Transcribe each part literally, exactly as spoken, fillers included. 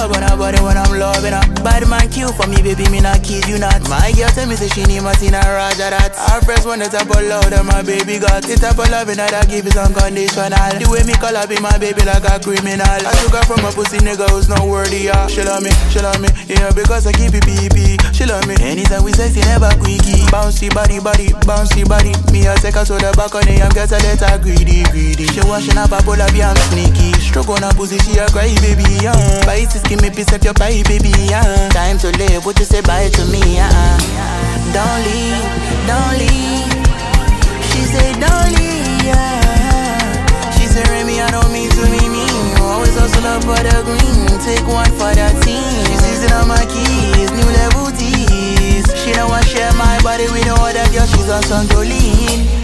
love on her body when I'm loving her. Bad man kill for me, baby, me not kid you not. My girl tell me say she need Martina Raja that. Our friends want the type of love that my baby got. The type of loving that I give is unconditional. The way me call her be my baby like a criminal. I took her from a pussy nigga who's not worthy, yeah. She love me, she love me, yeah, because I keep it P P. She love me, anytime we sexy never quickie. Bouncy body, body, bouncy body. Me I take her to the back on the I'm get a letter greedy, greedy. She washing up a bowl of I'm sneaky. Stroke on her pussy, she a cry baby, yeah. Bite is give me piece of your pie baby, yeah. Time to live, what you say bye to me, yeah. Don't leave, don't leave. She say don't leave, yeah. She say Remy, I don't mean to be mean. Always hustle up for the green. Take one for the team. She season on my keys, new level tease. She don't want share my body with no other girl. She's on some Jolene.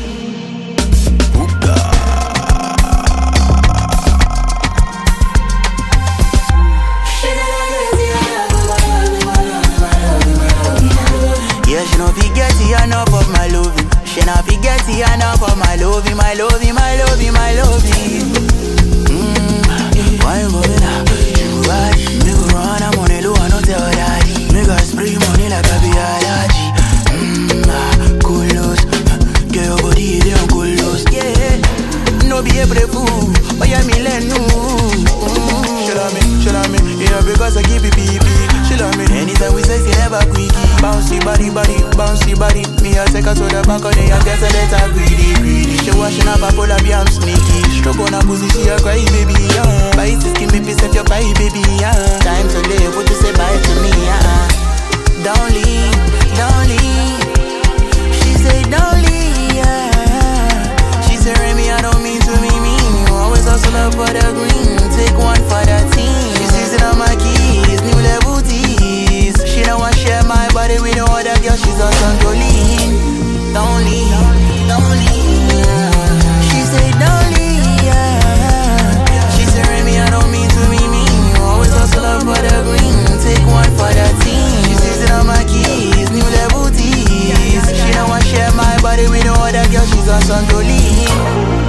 Yeah, she no forget enough of my loving. She no forget enough of my loving, my loving, my loving, my loving. Mmm, why go now? You right, me go run, I'm on a low, I no tell daddy. Me got spray money like a be allergy. Mmm, ah, cool loose. Get your body, they on cool loose. Yeah, no be able to fool. Oh yeah, me let no. She love me, she love me, yeah, because I keep it P P. She love me, anytime we sexy never quickie. Bouncy body, body, bouncy body. Me I take her to the back of the I'm guess I let her greedy, greedy. She washing up a bowl of I'm sneaky. Stroke on her pussy, she a cry baby, yeah. Bite is give me piece of your pie baby, yeah. Time to live, what you say bye to me, yeah. Don't leave, don't leave. She say don't leave, yeah. She say Remy, I don't mean to be mean. You always hustle up for the green. Take one for the team. She season on my keys, new level tease. She don't want share my body with no other girl. She's on some Jolene. Don't leave, don't leave, yeah. She say don't leave, yeah. She say Remy, I don't mean to be mean. You always hustle up for the green. Take one for the team. She season on my keys, new level tease. She don't want share my body with no other girl. She's on some Jolene.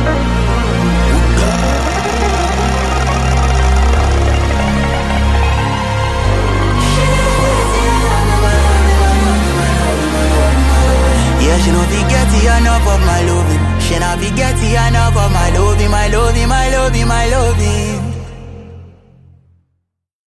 Yeah, she no forget enough of my loving. She no forget enough of my loving, my loving, my loving, my loving.